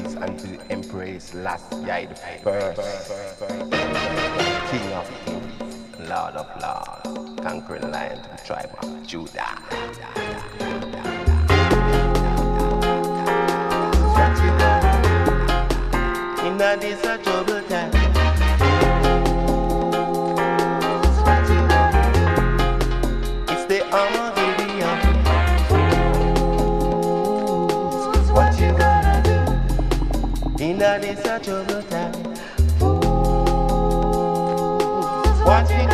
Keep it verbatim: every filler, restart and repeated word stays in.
praise unto the Empress Last Yai the First, King of Kings, Lord of Lords, conquering lion to the tribe of Judah. In this a troubled time, it's the hour of the young. What you gonna do in this a troubled time? What you